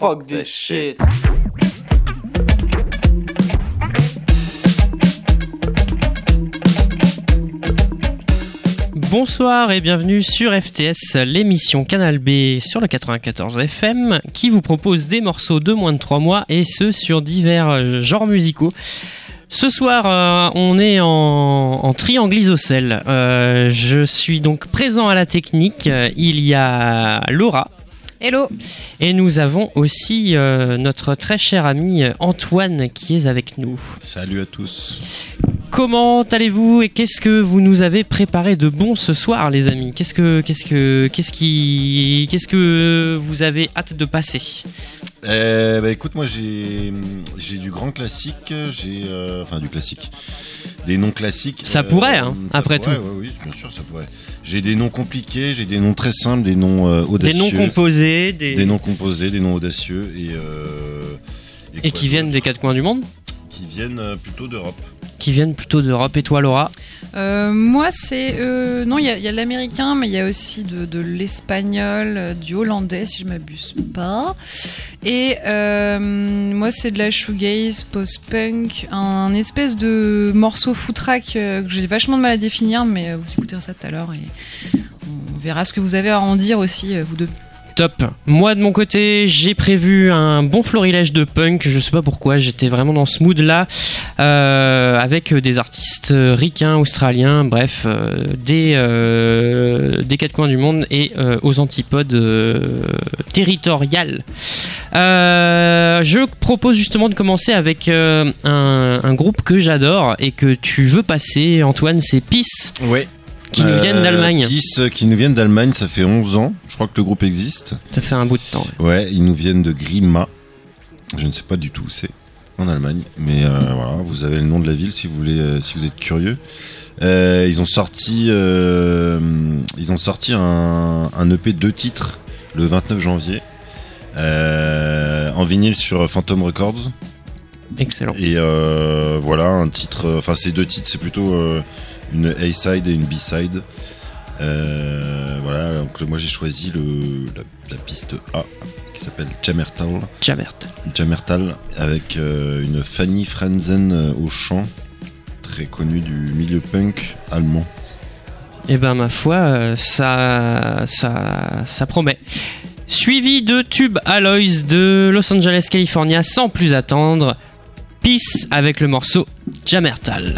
Fuck this shit. Bonsoir et bienvenue sur FTS, l'émission Canal B sur le 94 FM qui vous propose des morceaux de moins de 3 mois et ce sur divers genres musicaux. Ce soir, on est en triangle isocèle. Je suis donc présent à la technique. Il y a Laura. Hello. Et nous avons aussi notre très cher ami Antoine qui est avec nous. Salut à tous. Comment allez-vous et qu'est-ce que vous nous avez préparé de bon ce soir, les amis ? Qu'est-ce que vous avez hâte de passer ? Écoute, moi j'ai du grand classique, du classique, des noms classiques. Ça pourrait, après tout. Oui, bien sûr, ça pourrait. J'ai des noms compliqués, j'ai des noms très simples, des noms audacieux. Des noms composés, des noms composés, des noms audacieux et qui viennent des quatre coins du monde. Qui viennent plutôt d'Europe. Et toi, Laura ? Moi, c'est... non, il y a l'américain, mais il y a aussi de l'espagnol, du hollandais, si je ne m'abuse pas. Et moi, c'est de la shoegaze, post-punk, un espèce de morceau footrack que j'ai vachement de mal à définir, mais vous écouterez ça tout à l'heure et on verra ce que vous avez à en dire aussi, vous deux. Top. Moi de mon côté, j'ai prévu un bon florilège de punk. Je sais pas pourquoi, j'étais vraiment dans ce mood là, avec des artistes ricains, australiens, bref, des quatre coins du monde et aux antipodes territoriales. Je propose justement de commencer avec un groupe que j'adore et que tu veux passer, Antoine, c'est Peace. Ouais. Qui nous viennent d'Allemagne. Qui nous viennent d'Allemagne, ça fait 11 ans. Je crois que le groupe existe. Ça fait un bout de temps. Ouais, ils nous viennent de Grimma. Je ne sais pas du tout où c'est en Allemagne, mais voilà, vous avez le nom de la ville si vous voulez, si vous êtes curieux. Ils ont sorti un EP de 2 titres le 29 janvier en vinyle sur Phantom Records. Excellent. Et voilà, un titre. Enfin, ces 2 titres, c'est plutôt une A-side et une B-side. Voilà, donc moi j'ai choisi la piste A qui s'appelle Jammertal avec une Fanny Frenzen au chant, très connue du milieu punk allemand. Et ben ma foi, ça promet. Suivi de Tube Alloys de Los Angeles, California, sans plus attendre, Peace avec le morceau Jammertal.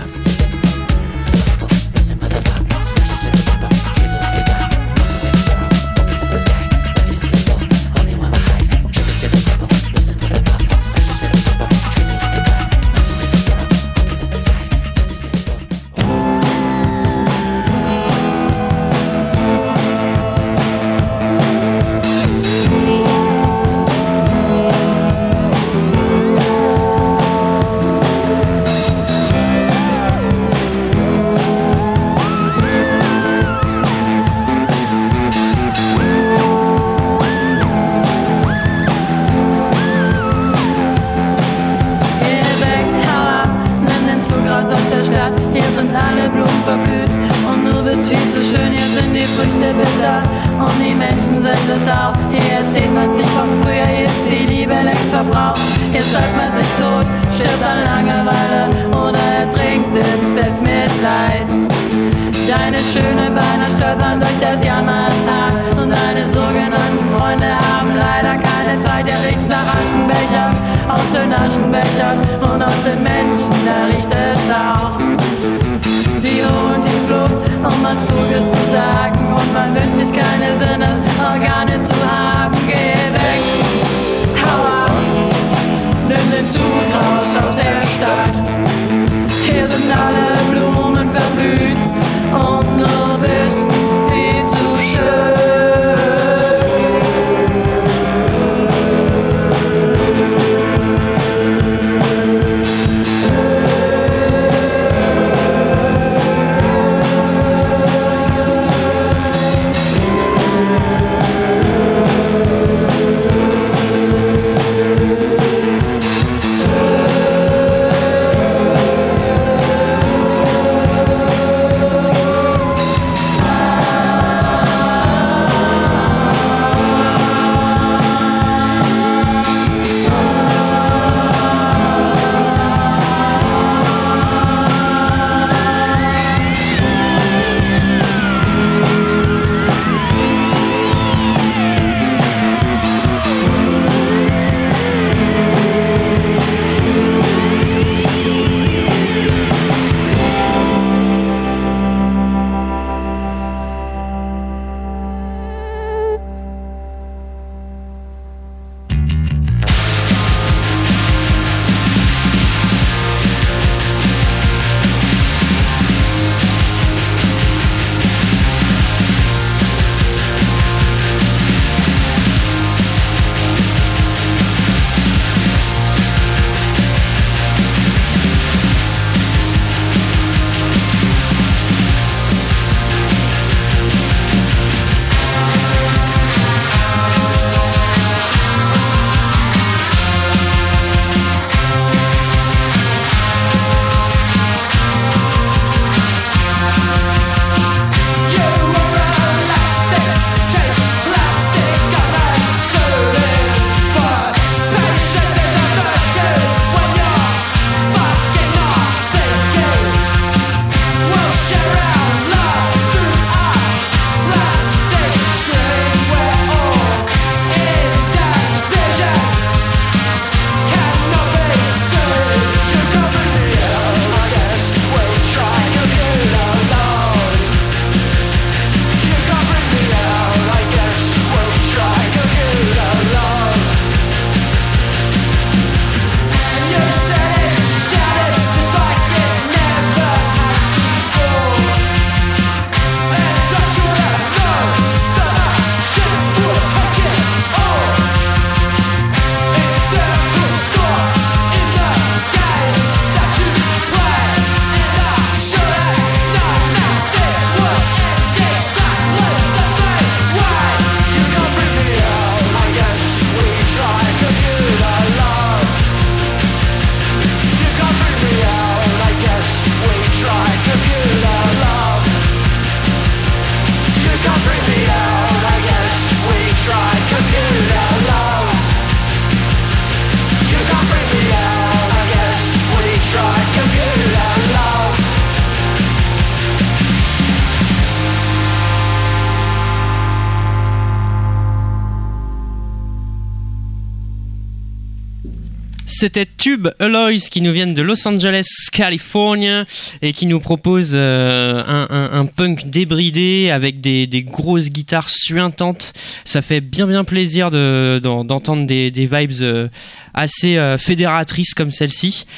c'était Tube Alloys qui nous viennent de Los Angeles, Californie, et qui nous propose un punk débridé avec des grosses guitares suintantes. Ça fait bien plaisir d'entendre des vibes assez fédératrices comme celle-ci.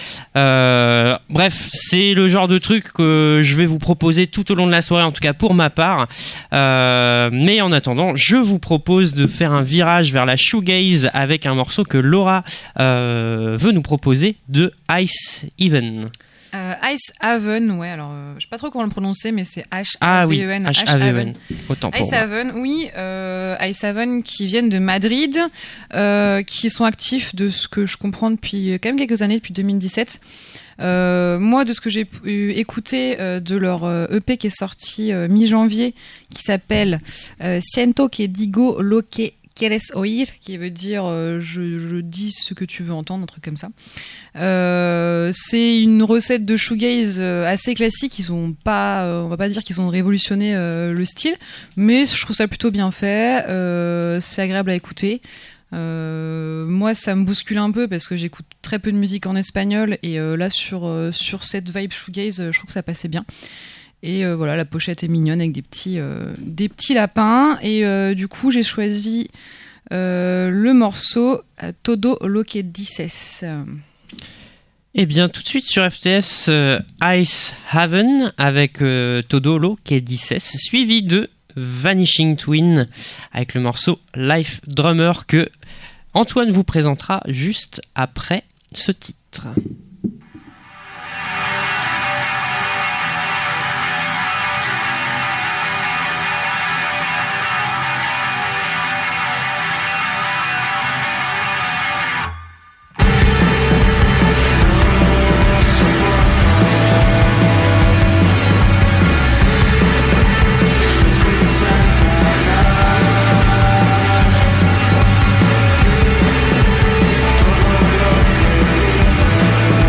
Bref, c'est le genre de truc que je vais vous proposer tout au long de la soirée, en tout cas pour ma part. Mais en attendant, je vous propose de faire un virage vers la shoegaze avec un morceau que Laura veut nous proposer de Ice Haven. Ice Haven, ouais, alors je sais pas trop comment le prononcer, mais c'est H-A-V-E-N. Ah oui, H-A-V-E-N. Autant pour Ice Haven, oui, Ice Haven qui viennent de Madrid, qui sont actifs de ce que je comprends depuis quand même quelques années, depuis 2017. Moi, de ce que j'ai écouté de leur EP qui est sorti mi-janvier, qui s'appelle Siento que digo lo que quieres oír, qui veut dire je dis ce que tu veux entendre, un truc comme ça. C'est une recette de shoegaze assez classique. Ils ont pas, on va pas dire qu'ils ont révolutionné le style, mais je trouve ça plutôt bien fait. C'est agréable à écouter. Moi, ça me bouscule un peu parce que j'écoute très peu de musique en espagnol et là sur cette vibe shoegaze, je trouve que ça passait bien. Et voilà, la pochette est mignonne avec des petits lapins. Et du coup, j'ai choisi le morceau Todo lo que dices. Eh bien, tout de suite sur FTS, Ice Haven avec Todo lo que dices, suivi de Vanishing Twin avec le morceau Life Drummer que Antoine vous présentera juste après ce titre. Todo lo que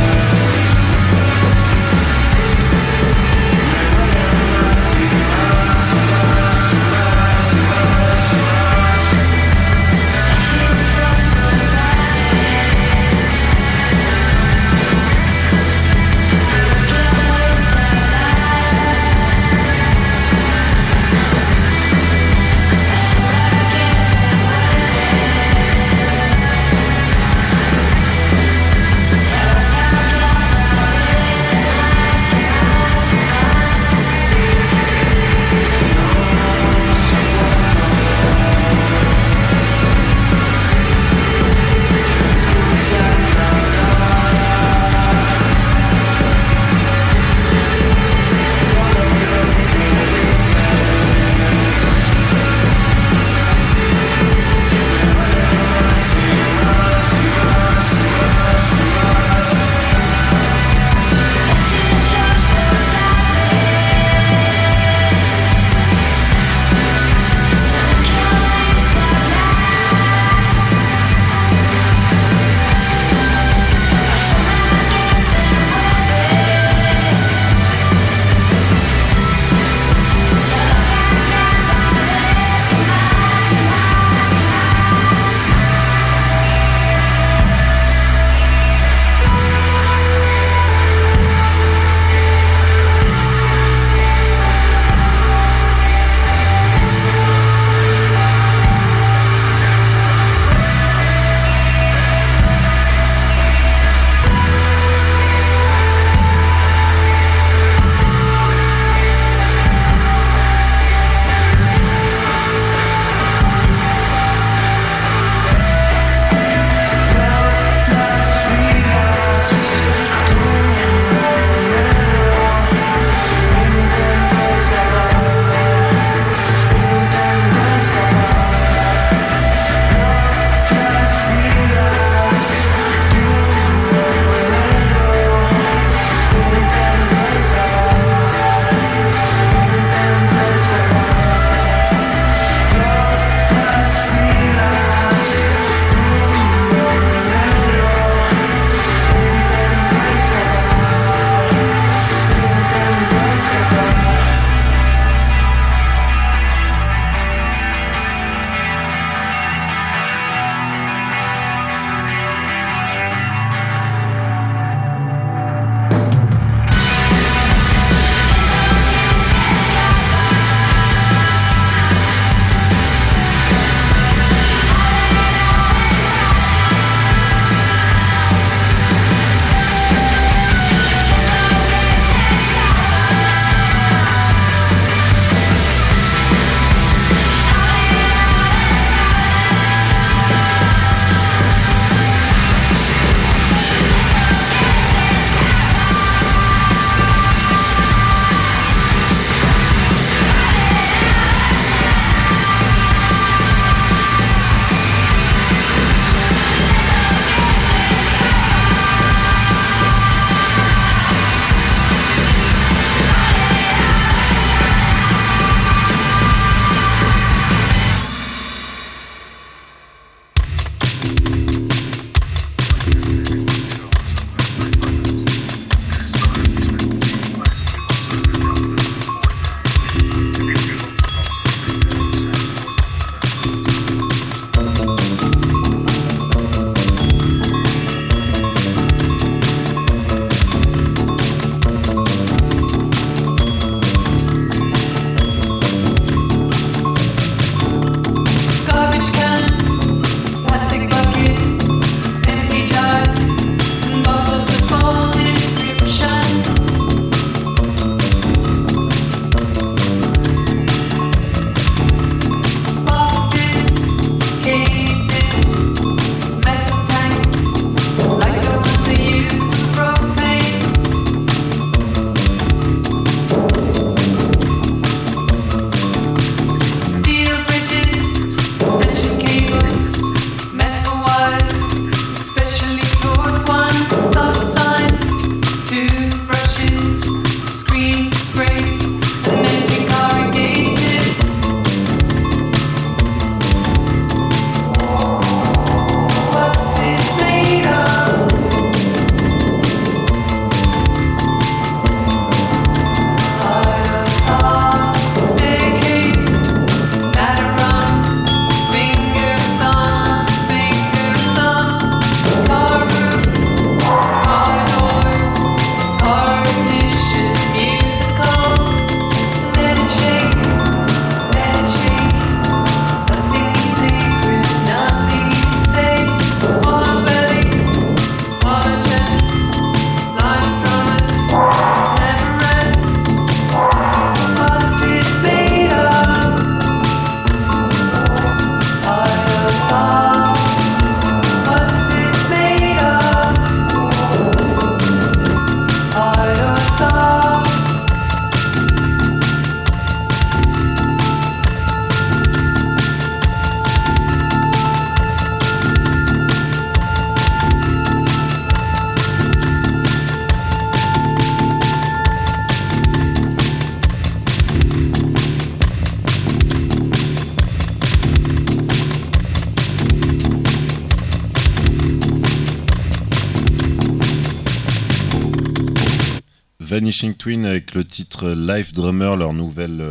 Vanishing Twin avec le titre Life Drummer, leur nouvelle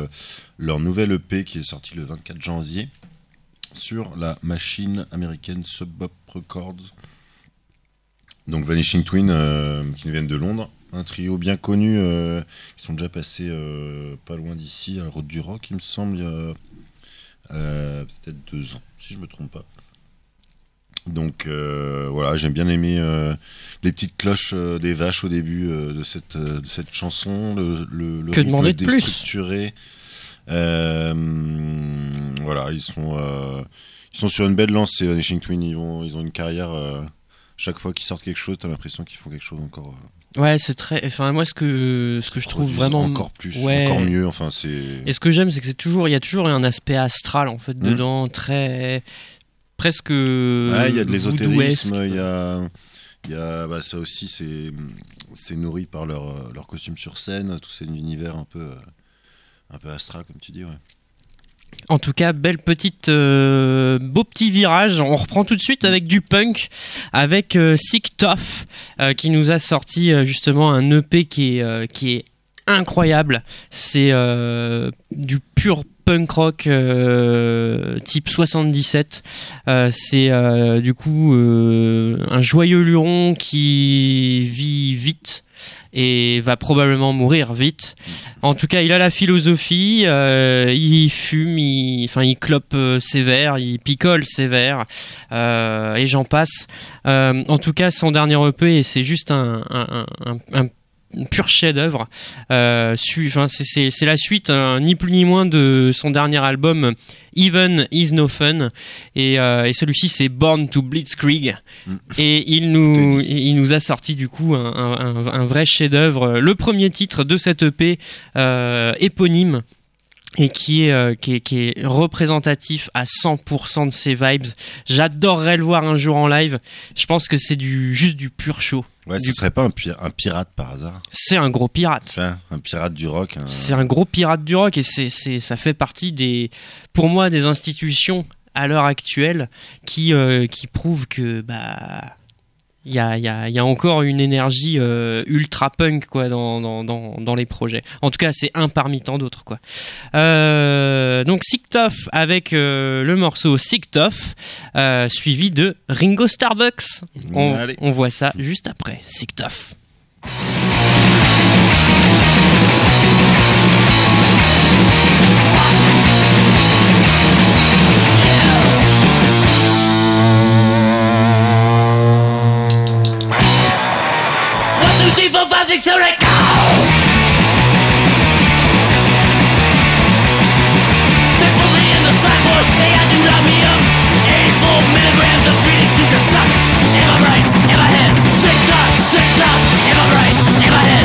EP qui est sortie le 24 janvier sur la machine américaine Sub Pop Records. Donc Vanishing Twin qui nous viennent de Londres, un trio bien connu qui sont déjà passés pas loin d'ici à la Route du Rock, il me semble, il y a peut-être 2 ans si je me trompe pas. Donc voilà, j'aime bien aimé les petites cloches des vaches au début de cette chanson, le que rythme demander de plus déstructuré. Voilà, ils sont sur une belle lancée. Vanishing Twin, ils ont une carrière. Chaque fois qu'ils sortent quelque chose, t'as l'impression qu'ils font quelque chose encore. Ouais, c'est très. Enfin, moi, ce que je trouve vraiment encore plus, ouais. Encore mieux. Enfin, c'est. Et ce que j'aime, c'est que il y a toujours un aspect astral en fait dedans, très presque. Ouais, il y a de l'ésotérisme. voodooesque. Il y a ça aussi, c'est nourri par leur costume sur scène, tout cet univers un peu astral, comme tu dis, ouais. En tout cas, belle petite, beau petit virage. On reprend tout de suite avec du punk, avec Sick Tough, qui nous a sorti justement un EP qui est incroyable. C'est du pur punk rock type 77. C'est du coup un joyeux luron qui vit vite et va probablement mourir vite. En tout cas, il a la philosophie, il fume, il clope sévère, il picole sévère, et j'en passe. En tout cas, son dernier EP, c'est juste un pur chef-d'œuvre. C'est la suite, ni plus ni moins, de son dernier album Even Is No Fun, et celui-ci c'est Born to Blitzkrieg, et il nous a sorti du coup un vrai chef-d'œuvre, le premier titre de cette EP éponyme, et qui est représentatif à 100% de ses vibes. J'adorerais le voir un jour en live. Je pense que c'est juste du pur show. Ouais, ce serait pas un pirate par hasard? C'est un gros pirate. Enfin, un pirate du rock. C'est un gros pirate du rock, et ça fait partie pour moi, des institutions à l'heure actuelle qui prouvent que il y a encore une énergie ultra punk quoi dans les projets. En tout cas, c'est un parmi tant d'autres quoi. Donc Sick Tough avec le morceau Sick Tough, suivi de Ringo Starbucks. On voit ça juste après. Sick Tough. To let go. They put me in the sidewalk, they had to lock me up. 84 milligrams of feeding to the suck. In my brain, in my head, sick up, in my brain, in my head.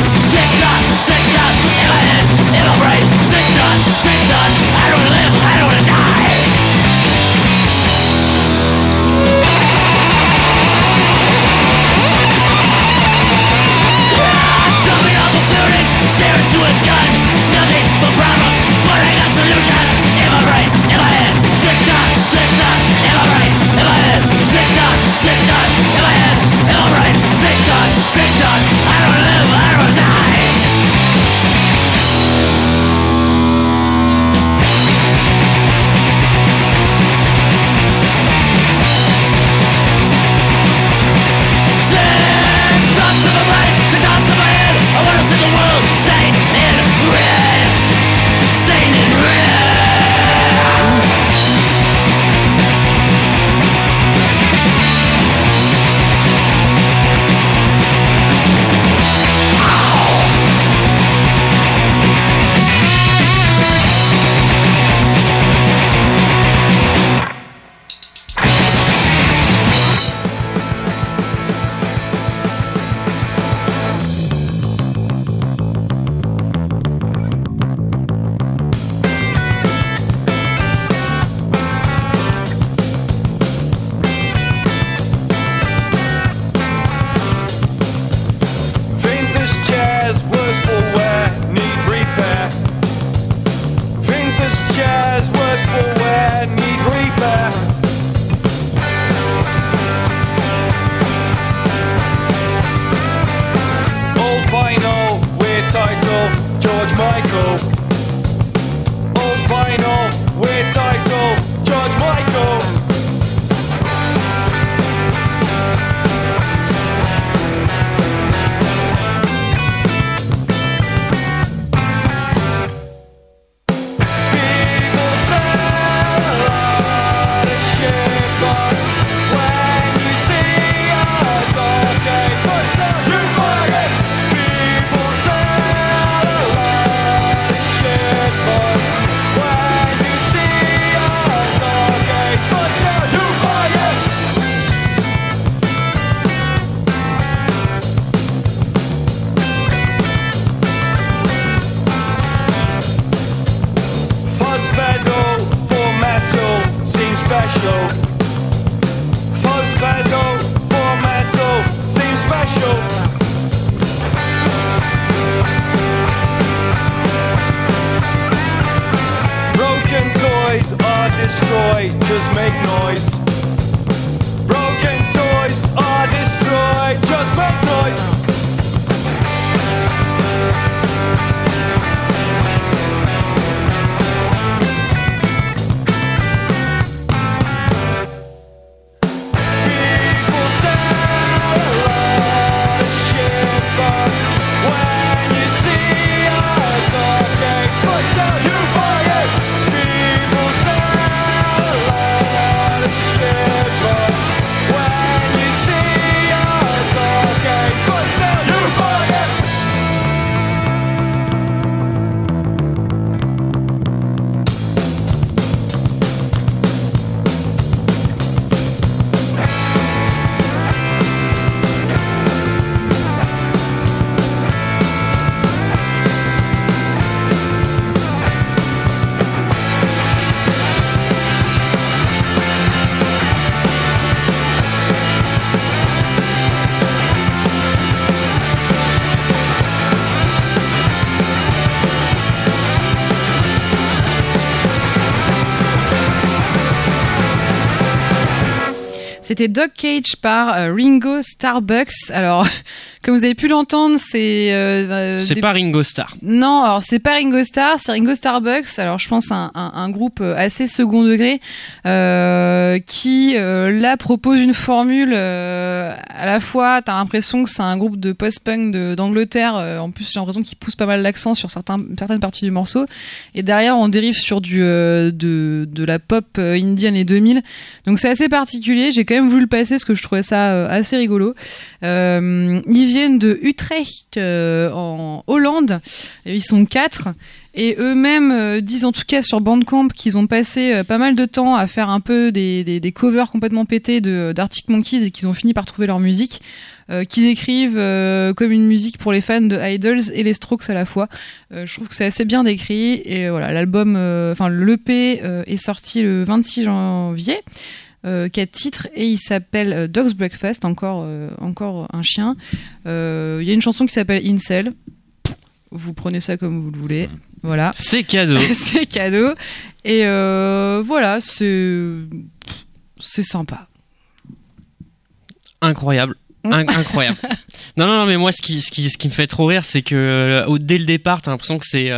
C'était Dog Cage par Ringo Starbucks. Alors, comme vous avez pu l'entendre, c'est pas Ringo Starr. Non, alors c'est pas Ringo Starr, c'est Ringo Starbucks. Alors je pense un groupe assez second degré qui là propose une formule à la fois. T'as l'impression que c'est un groupe de post-punk d'Angleterre. En plus, j'ai l'impression qu'ils poussent pas mal l'accent sur certaines parties du morceau. Et derrière, on dérive sur de la pop indie années 2000. Donc c'est assez particulier. J'ai quand même voulu le passer parce que je trouvais ça assez rigolo. Ils viennent de Utrecht en Hollande. Ils sont 4 et eux-mêmes disent en tout cas sur Bandcamp qu'ils ont passé pas mal de temps à faire un peu des covers complètement pétés d'Arctic Monkeys et qu'ils ont fini par trouver leur musique. Qu'ils décrivent comme une musique pour les fans de Idols et les Strokes à la fois. Je trouve que c'est assez bien décrit et voilà, l'album, l'EP est sorti le 26 janvier. 4 titres et il s'appelle Dog's Breakfast, encore un chien. Il y a une chanson qui s'appelle Incel. Vous prenez ça comme vous le voulez. Voilà. C'est cadeau. C'est cadeau. Et voilà, c'est sympa. Incroyable. Incroyable. Non, mais moi, ce qui me fait trop rire, c'est que dès le départ, t'as l'impression que c'est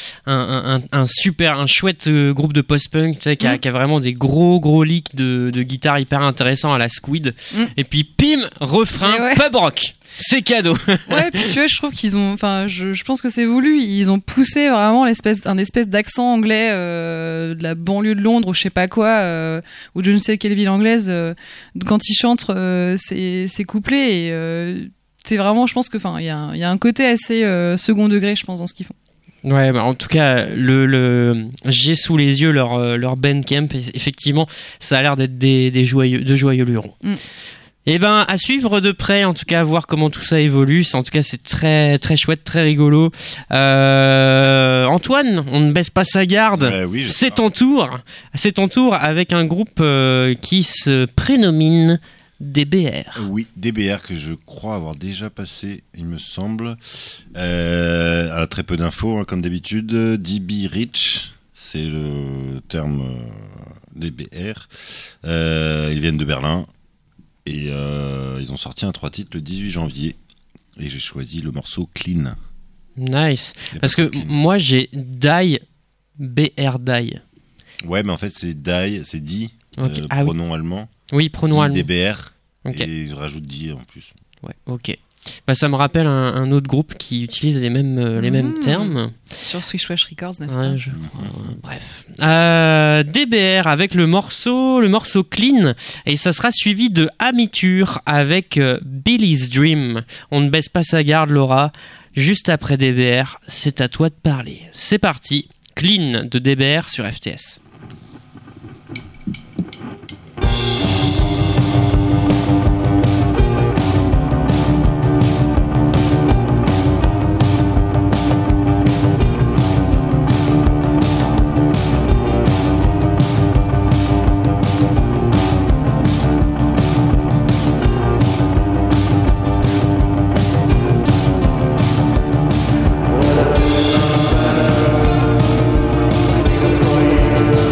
un chouette groupe de post-punk, tu sais, qui a vraiment des gros leaks de guitare hyper intéressants à la Squid. Et puis, pim, refrain, pub rock. C'est cadeau. Ouais, puis tu vois, je trouve qu'ils ont, je pense que c'est voulu. Ils ont poussé vraiment un espèce d'accent anglais de la banlieue de Londres ou je sais pas quoi, ou de je ne sais quelle ville anglaise, quand ils chantent ces couplets. Et c'est vraiment, je pense que, il y a un côté assez second degré, je pense, dans ce qu'ils font. Ouais, en tout cas, j'ai sous les yeux leur Bandcamp. Et effectivement, ça a l'air d'être de joyeux lurons. Et à suivre de près, en tout cas, voir comment tout ça évolue. En tout cas, c'est très très chouette, très rigolo. Antoine, on ne baisse pas sa garde. Oui, c'est ton tour. C'est ton tour avec un groupe qui se prénomine DBR. Oui, DBR que je crois avoir déjà passé, il me semble. Très peu d'infos, comme d'habitude. DB Rich, c'est le terme DBR. Ils viennent de Berlin. Et ils ont sorti un 3 titres le 18 janvier. Et j'ai choisi le morceau Clean. Nice. Parce que moi, j'ai Die, BR Die. Ouais, mais en fait, c'est Die, c'est Die, okay. pronom allemand. Oui, pronom allemand. DBR. Okay. Et ils rajoutent Die en plus. Ouais, ok. Ça me rappelle un autre groupe qui utilise les mêmes termes. Sur Swishwash Records, n'est-ce pas? Bref. DBR avec le morceau Clean. Et ça sera suivi de Amiture avec Billy's Dream. On ne baisse pas sa garde, Laura. Juste après DBR, c'est à toi de parler. C'est parti. Clean de DBR sur FTS. Afraid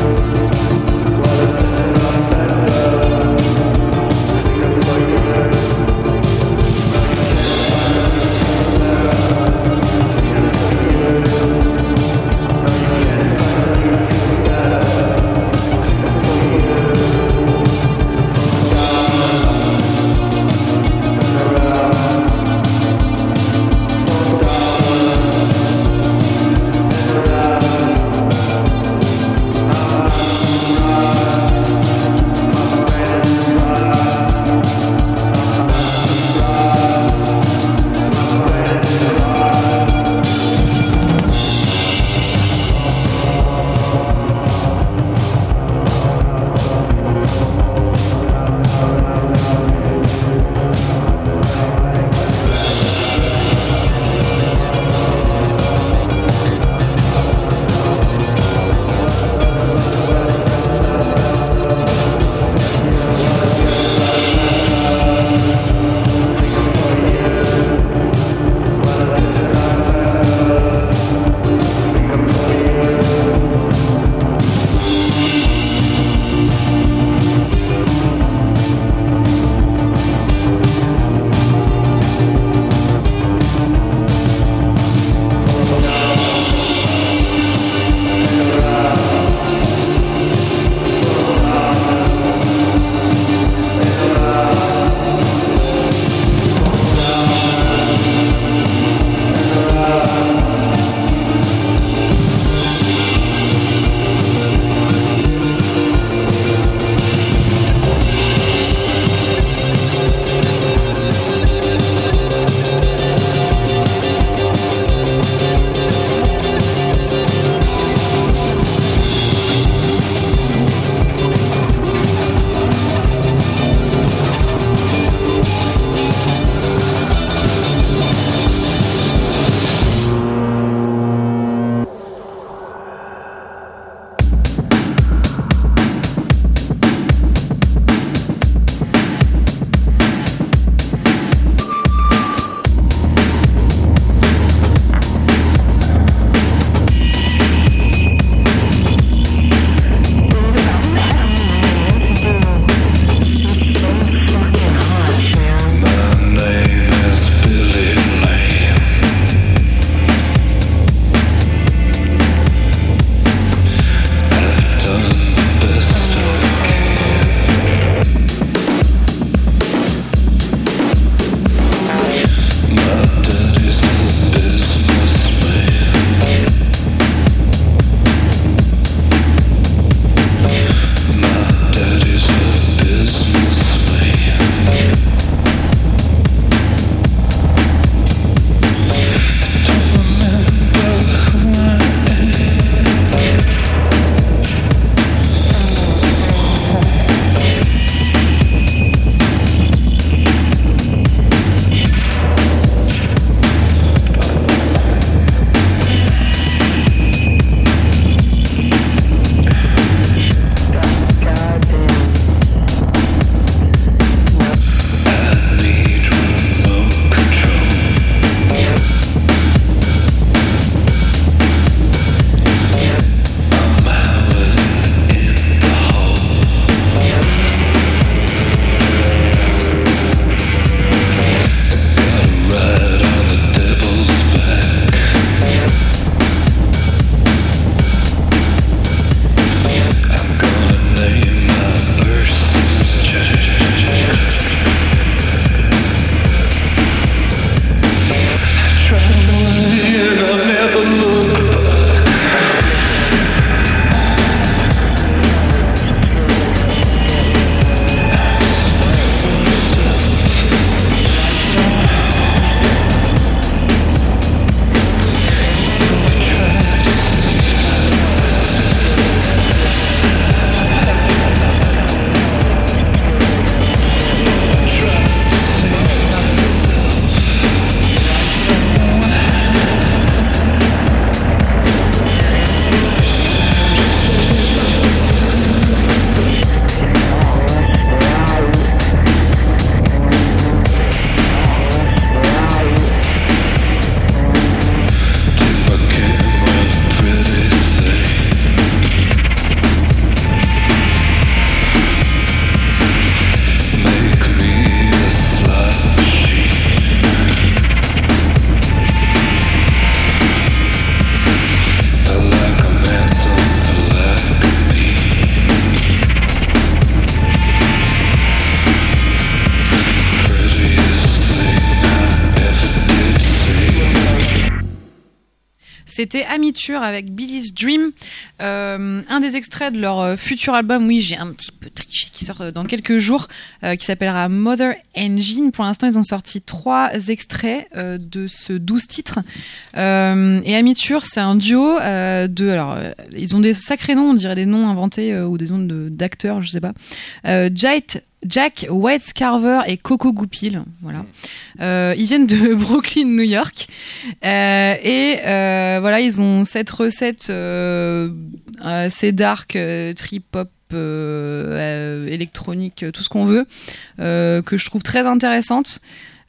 C'était Amiture avec Billy's Dream, un des extraits de leur futur album. Oui, j'ai un petit peu triché, qui sort dans quelques jours, qui s'appellera Mother Engine. Pour l'instant, ils ont sorti 3 extraits de ce 12 titres. Et Amiture, c'est un duo alors, ils ont des sacrés noms, on dirait des noms inventés ou des noms d'acteurs, je sais pas. Jack Whitescarver et Coco Goupil, voilà. Ils viennent de Brooklyn, New York, et voilà, ils ont cette recette assez dark, trip-hop, électronique, tout ce qu'on veut, que je trouve très intéressante.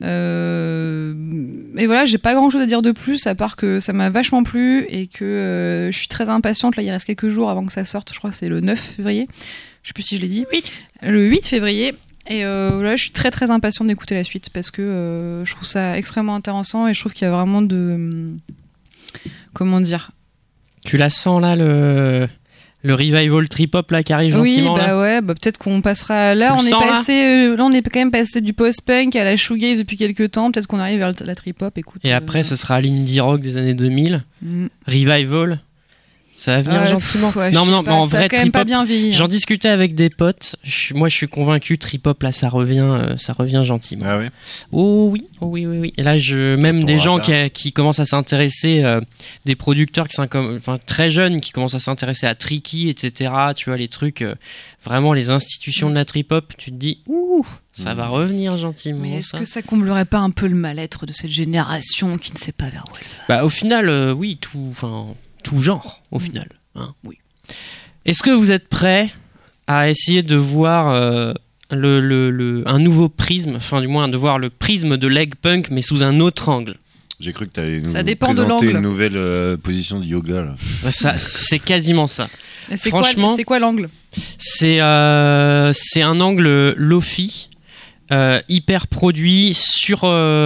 Et voilà, j'ai pas grand chose à dire de plus à part que ça m'a vachement plu et que je suis très impatiente. Là, il reste quelques jours avant que ça sorte. Je crois que c'est le 9 février. Je sais plus si je l'ai dit. Le 8 février. Et voilà, je suis très très impatiente d'écouter la suite parce que je trouve ça extrêmement intéressant et je trouve qu'il y a vraiment de. Comment dire ? Tu la sens là, le revival trip-hop là qui arrive gentiment. Oui, bah là. ouais, bah peut-être qu'on passera. Là, Tu on le est sens, passé. Là, on est quand même passé du post-punk à la shoegaze depuis quelques temps. Peut-être qu'on arrive vers la trip-hop. Écoute. Et après, ce sera l'indie rock des années 2000. Revival. Ça va venir gentiment. Ouais, non, mais en ça vrai, a quand même pas bien vieilli. J'en discutais avec des potes. Moi, je suis convaincu, trip-hop, là, ça revient gentiment. Ah ouais. Oh oui. Et là, même des gens qui commencent à s'intéresser, des producteurs qui sont très jeunes, qui commencent à s'intéresser à Tricky, etc. Tu vois, les trucs, vraiment les institutions de la trip-hop, tu te dis, ça va revenir gentiment. Mais est-ce que ça comblerait pas un peu le mal-être de cette génération qui ne sait pas vers où elle va ? Bah, au final, oui, tout genre, au final. Hein, oui. Est-ce que vous êtes prêts à essayer de voir un nouveau prisme, enfin du moins de voir le prisme de Leg Punk, mais sous un autre angle ? J'ai cru que tu allais nous dépend de présenter l'angle. une nouvelle position de yoga. Là. Ça, c'est quasiment ça. Franchement, c'est quoi l'angle ? C'est un angle lofi, hyper produit sur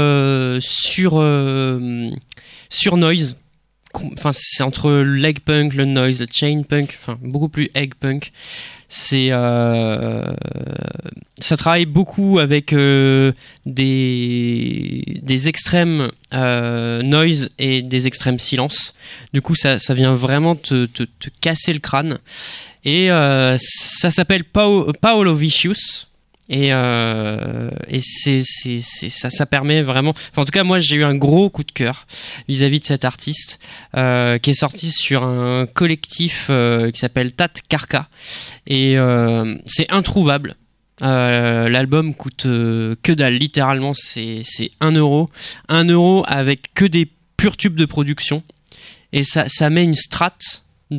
noise. Enfin, c'est entre l'egg punk, le noise, le chain punk, enfin beaucoup plus egg punk. Ça travaille beaucoup avec des extrêmes noise et des extrêmes silence. Du coup, ça vient vraiment te casser le crâne. Et ça s'appelle Paolo Vicious. Et ça permet vraiment. Enfin, en tout cas, moi, j'ai eu un gros coup de cœur vis-à-vis de cet artiste qui est sorti sur un collectif qui s'appelle Tat Karka. Et c'est introuvable. L'album coûte que dalle. Littéralement, c'est 1€. 1€ avec que des purs tubes de production. Et ça met une strate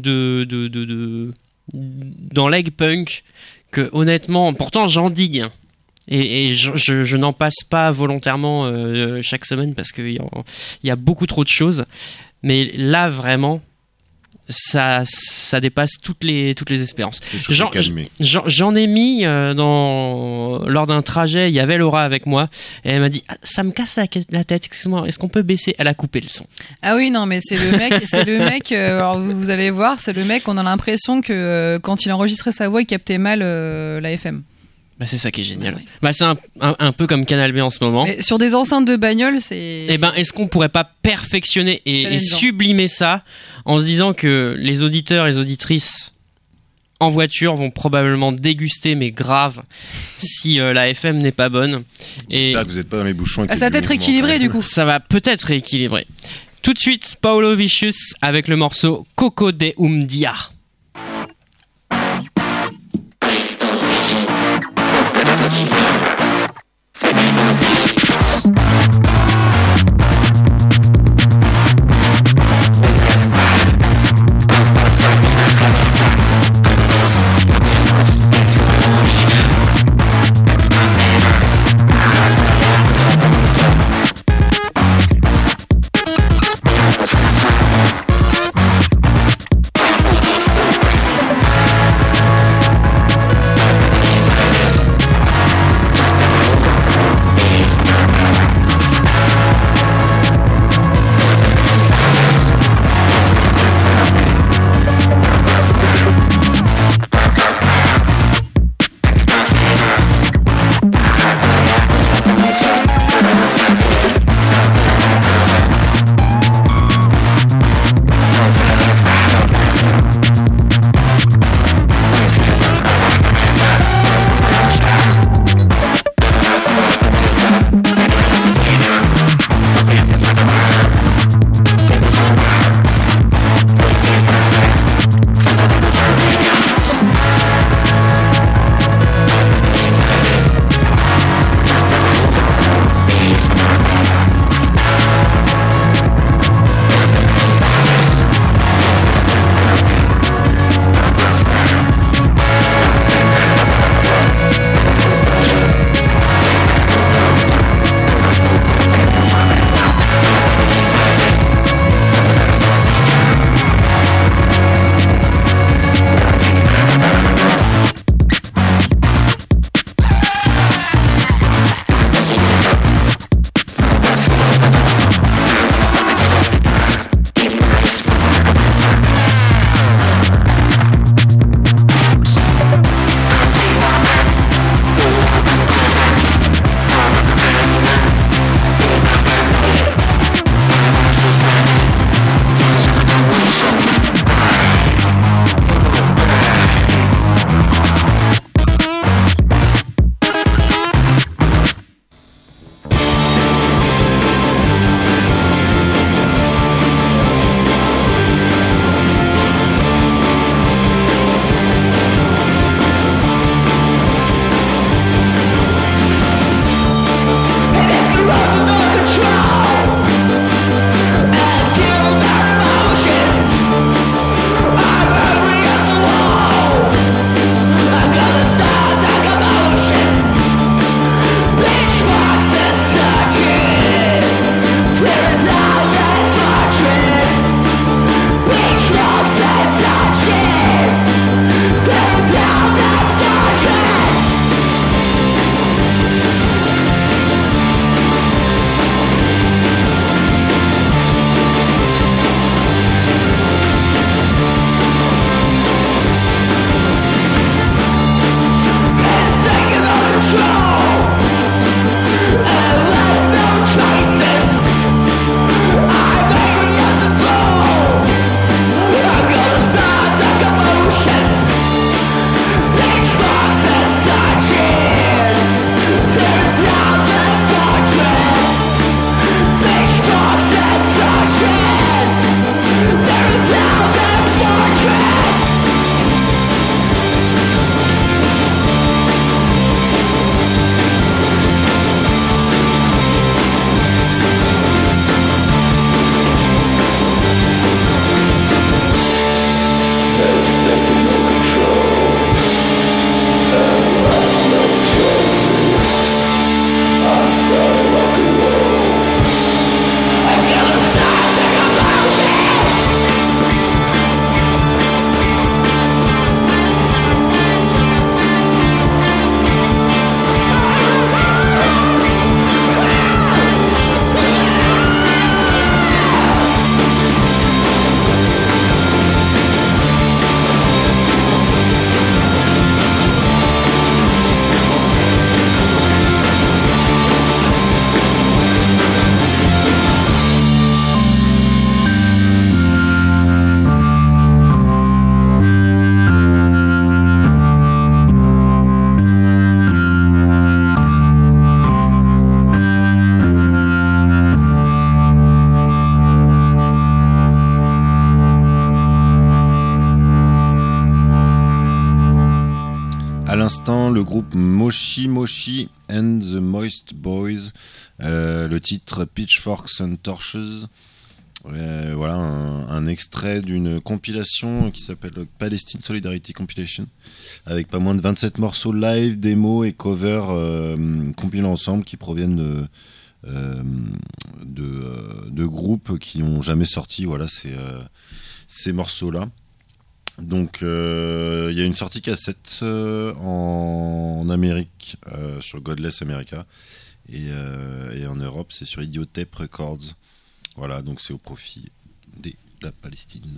dans l'egg punk. Que, honnêtement, pourtant j'endigue et je n'en passe pas volontairement chaque semaine parce qu'il y a beaucoup trop de choses, mais là vraiment ça dépasse toutes les espérances. J'en ai mis lors d'un trajet, il y avait Laura avec moi et elle m'a dit ça me casse la tête, excuse-moi, est-ce qu'on peut baisser ? Elle a coupé le son. Ah oui, non, mais c'est le mec alors vous allez voir, c'est le mec, on a l'impression que quand il enregistrait sa voix, il captait mal la FM. Bah, c'est ça qui est génial. Ouais. Bah, c'est un peu comme Canal B en ce moment. Mais sur des enceintes de bagnole, c'est... Eh ben, est-ce qu'on pourrait pas perfectionner et sublimer ça en se disant que les auditeurs et les auditrices en voiture vont probablement déguster, mais grave, si la FM n'est pas bonne. J'espère que vous n'êtes pas dans les bouchons. Ça va être équilibré du coup. Ça va peut-être rééquilibrer. Tout de suite, Paolo Vicious avec le morceau Coco de Dia. À l'instant, le groupe Moshi Moshi and the Moist Boys, le titre Pitchforks and Torches. Voilà un extrait d'une compilation qui s'appelle Palestine Solidarity Compilation, avec pas moins de 27 morceaux live, démos et covers compilés ensemble qui proviennent de groupes qui n'ont jamais sorti ces morceaux-là. Donc il y a une sortie cassette en Amérique sur Godless America et en Europe c'est sur Idiotape Records. Voilà, donc c'est au profit de la Palestine.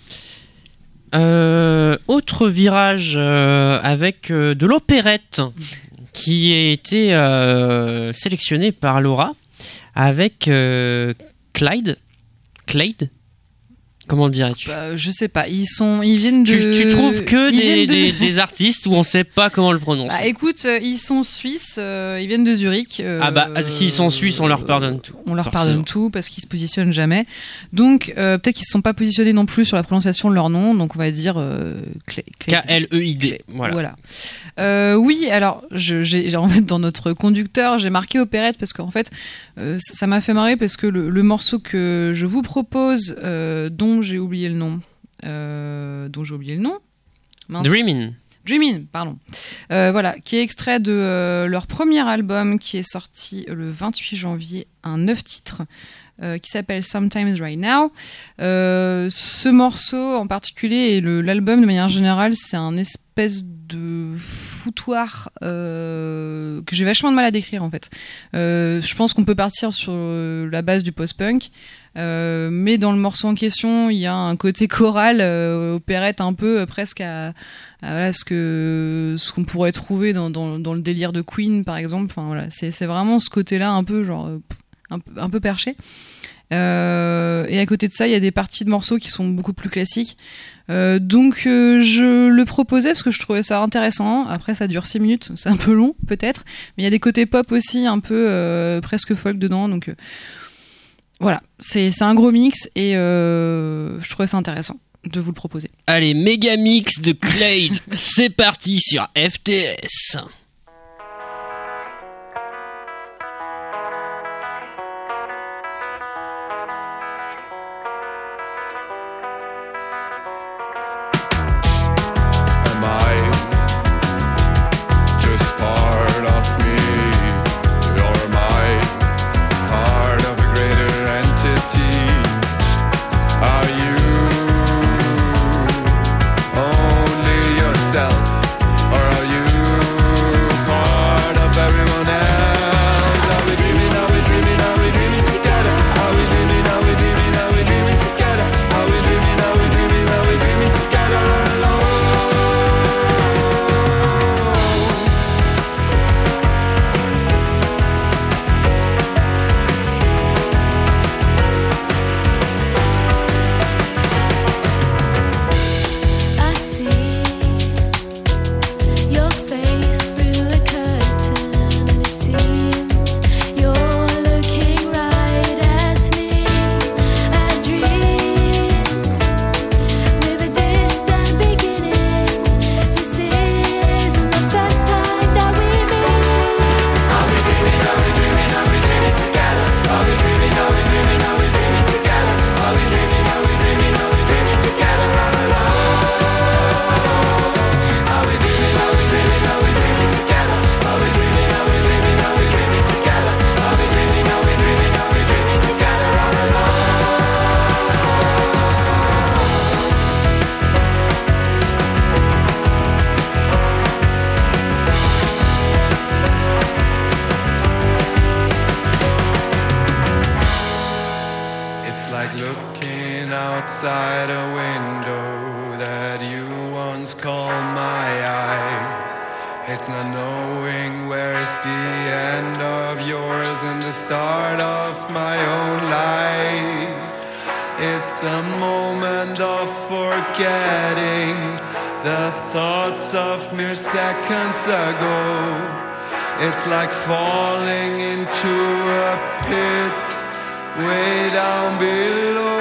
Autre virage avec de l'opérette qui a été sélectionné par Laura avec Clyde. Comment le dirais-tu ? Je sais pas, ils viennent de... Tu trouves que des artistes où on sait pas comment le prononcer. Bah écoute, ils sont suisses, ils viennent de Zurich. S'ils sont suisses, on leur pardonne tout. On leur pardonne tout parce qu'ils se positionnent jamais. Donc peut-être qu'ils se sont pas positionnés non plus sur la prononciation de leur nom, donc on va dire K-L-E-I-D. Voilà. Oui, alors j'ai en fait dans notre conducteur, j'ai marqué opérette parce qu'en fait ça m'a fait marrer parce que le morceau que je vous propose dont j'ai oublié le nom. Mince. Dreamin', pardon. Voilà, qui est extrait de leur premier album qui est sorti le 28 janvier, un 9 titres. Qui s'appelle Sometimes Right Now. Ce morceau en particulier et l'album de manière générale, c'est un espèce de foutoir que j'ai vachement de mal à décrire en fait. Je pense qu'on peut partir sur la base du post-punk, mais dans le morceau en question, il y a un côté choral, opérette un peu presque à voilà, ce qu'on pourrait trouver dans le délire de Queen par exemple. Enfin voilà, c'est vraiment ce côté-là un peu genre un peu perché. Et à côté de ça, il y a des parties de morceaux qui sont beaucoup plus classiques. Donc je le proposais parce que je trouvais ça intéressant. Après, ça dure 6 minutes, c'est un peu long peut-être, mais il y a des côtés pop aussi, un peu presque folk dedans. Donc voilà, c'est un gros mix et je trouvais ça intéressant de vous le proposer. Allez, méga mix de Clyde, c'est parti sur FTS. outside a window that you once called my eyes. It's not knowing where's the end of yours and the start of my own life. It's the moment of forgetting the thoughts of mere seconds ago. It's like falling into a pit way down below.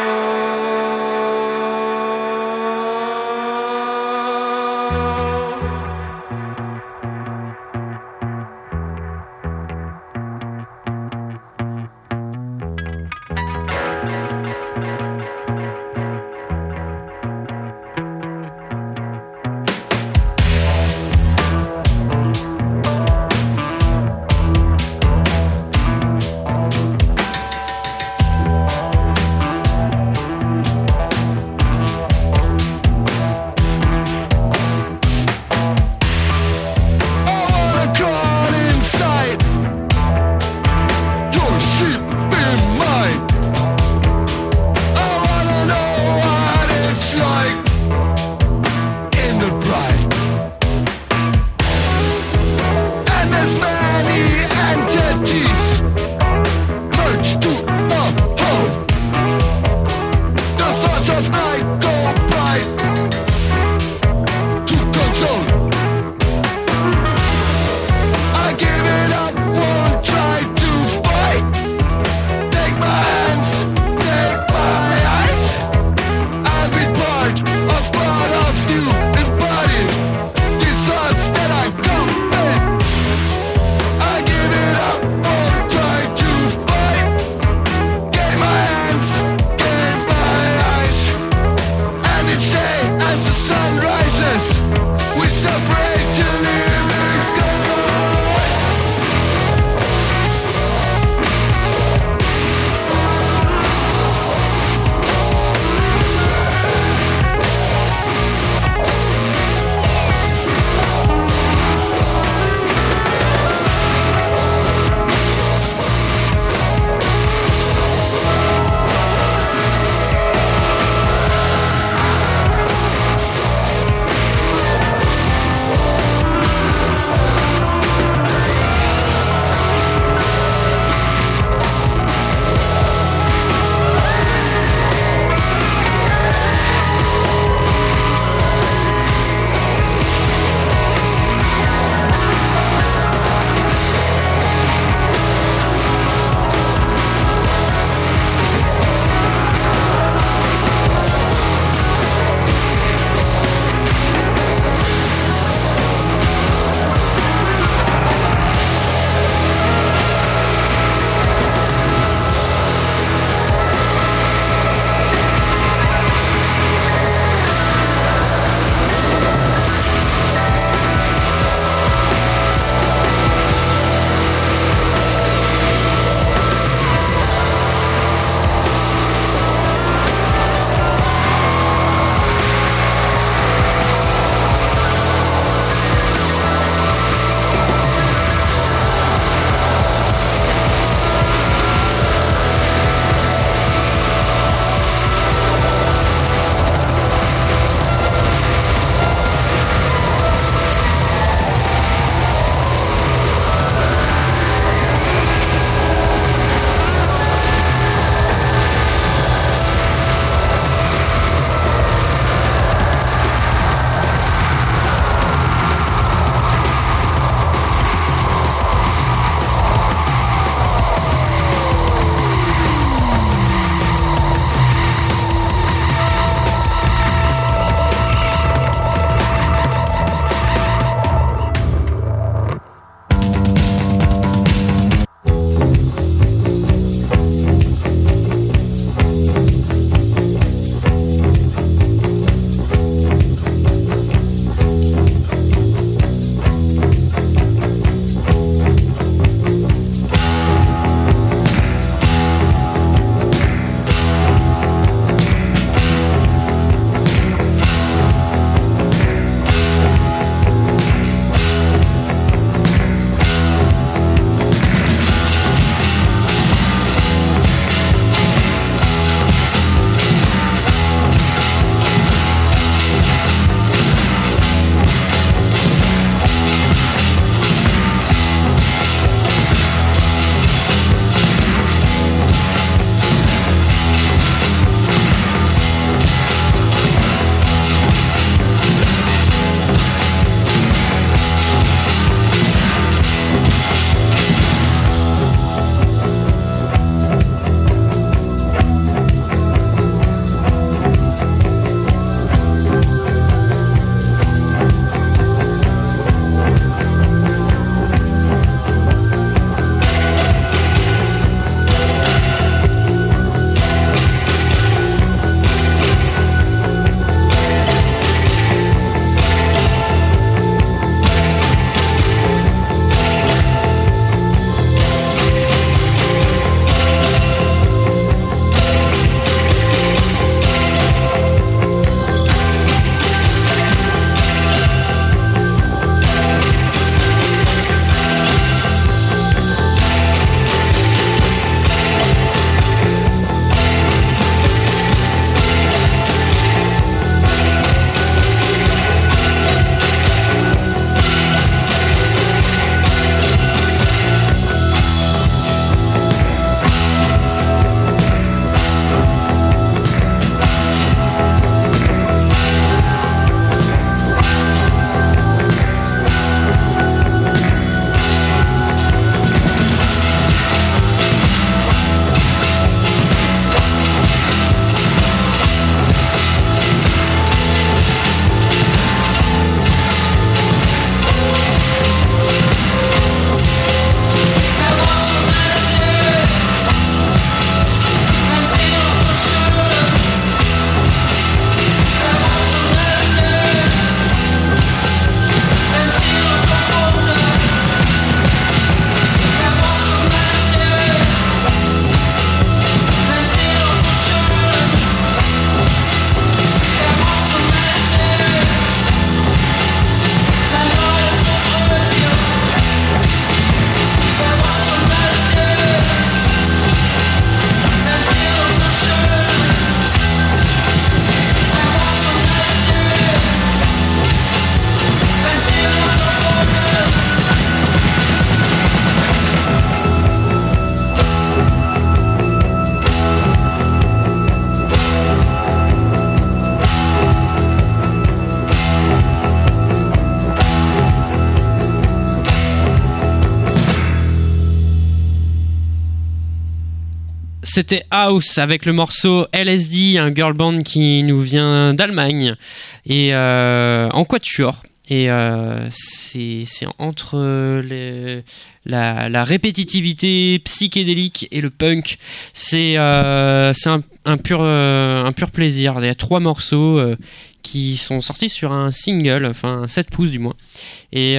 c'était House avec le morceau LSD, un girl band qui nous vient d'Allemagne et en quatuor. Et c'est entre la répétitivité psychédélique et le punk. C'est un pur plaisir. Il y a 3 morceaux qui sont sortis sur un single, enfin 7 pouces du moins. Et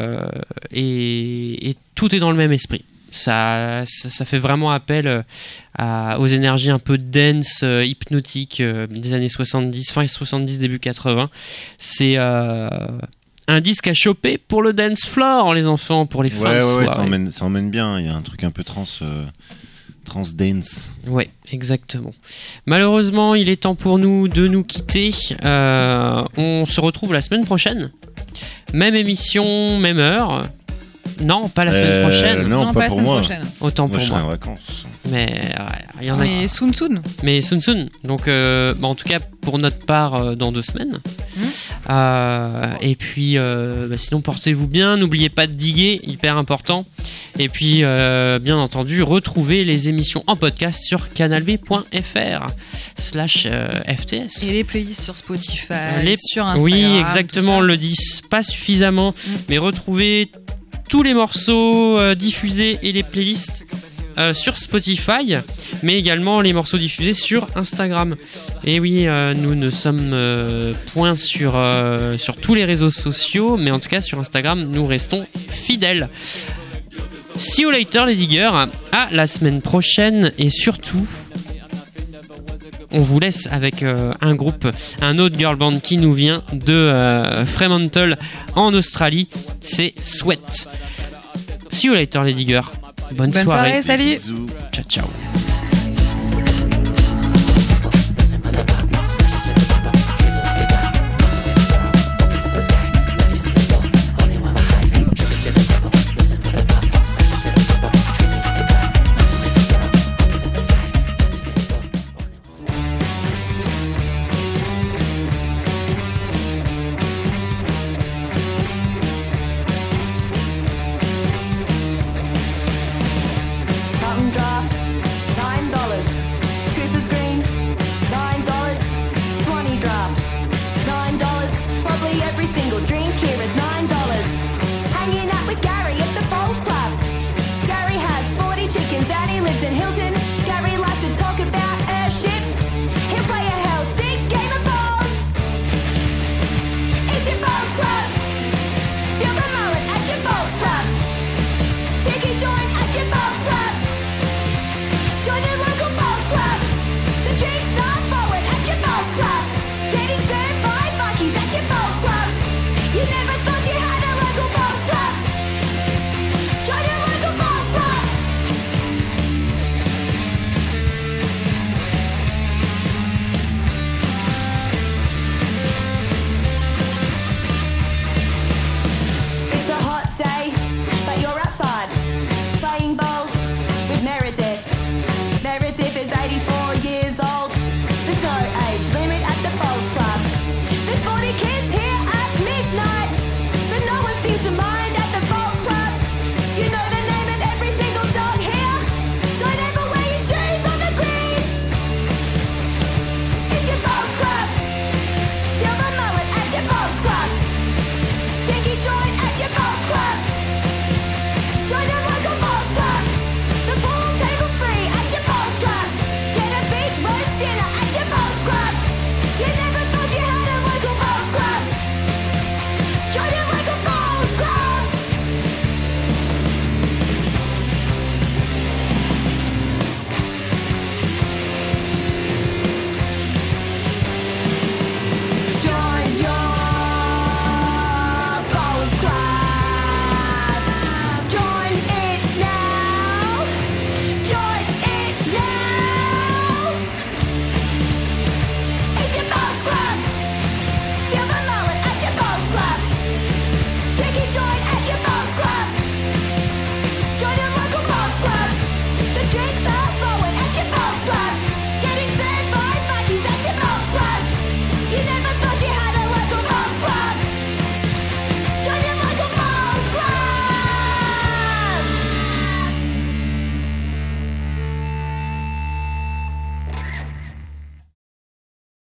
tout est dans le même esprit. Ça fait vraiment appel aux énergies un peu dance, hypnotiques des années 70, fin 70, début 80. C'est un disque à choper pour le dance floor, les enfants, pour les fins de soirée. Ça emmène bien. Il y a un truc un peu trans dance. Ouais, exactement. Malheureusement, il est temps pour nous de nous quitter. On se retrouve la semaine prochaine. Même émission, même heure. Non, pas la semaine prochaine. Non, pas la pour semaine moi. prochaine. Autant Moi, pour je moi. serai en vacances. Mais il y en a qui... Mais soon. Mais soon. Donc, en tout cas, pour notre part, dans 2 semaines. Et puis, sinon, portez-vous bien. N'oubliez pas de diguer, hyper important. Et puis, bien entendu, retrouvez les émissions en podcast sur canalb.fr/FTS. Et les playlists sur Spotify, sur Instagram. Oui, exactement. On le dit pas suffisamment. Mais retrouvez tous les morceaux diffusés et les playlists sur Spotify, mais également les morceaux diffusés sur Instagram. Et oui, nous ne sommes point sur tous les réseaux sociaux, mais en tout cas sur Instagram, nous restons fidèles. See you later, les diggers. À la semaine prochaine, et surtout, on vous laisse avec un autre girl band qui nous vient de Fremantle en Australie. C'est Sweat. See you later, les diggers. Bonne soirée. Salut. Bisous. Ciao.